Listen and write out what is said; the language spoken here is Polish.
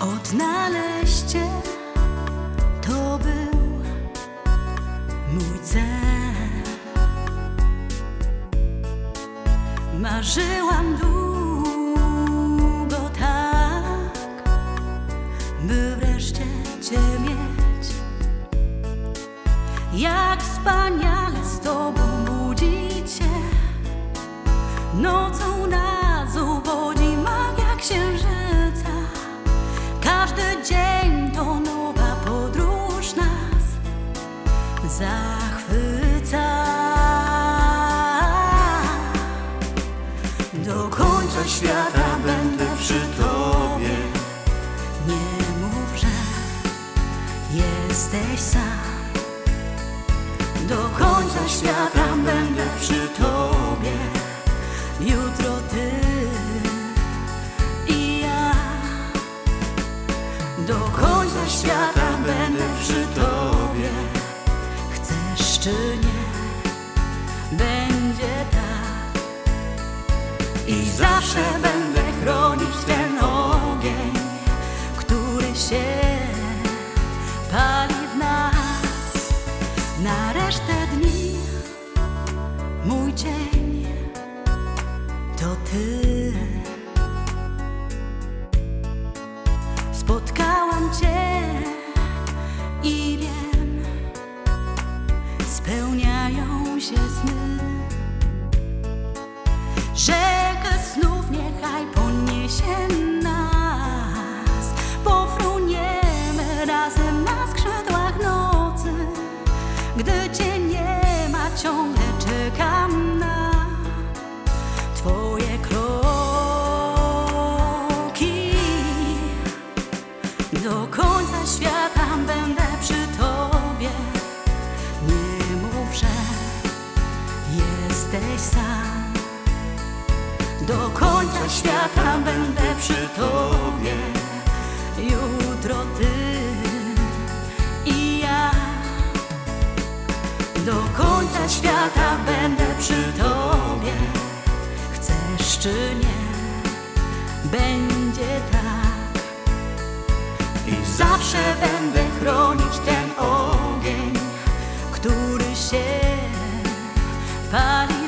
Odnaleźć Cię to był mój cel. Marzyłam długo tak, by wreszcie Cię mieć. Jak wspaniale z Tobą budzić się nocą nas uwodzi magia księżyca. Każdy dzień to nowa podróż nas zachwyca. Do końca świata będę przy Tobie. Nie mów, że jesteś sam. Do końca świata będę przy Tobie. Jutro Ty i ja. Do końca świata będę przy Tobie. Chcesz czy nie, będzie tak. I zawsze będę chronić ten ogień, który się pali w nas. Na resztę dni mój cień to Ty. Spotkałam Cię i wiem, spełniają się sny. Rzekę snów niechaj poniesie nas, pofruniemy razem na skrzydłach nocy. Gdy Cię nie ma, ciągle czekam na Twoje kroki. Do końca świata będę przy Tobie. Nie mów, że jesteś sam. Do końca świata będę przy Tobie. Jutro Ty i ja. Do końca świata będę przy Tobie. Chcesz czy nie, będzie tak. I zawsze będę chronić ten ogień, który się pali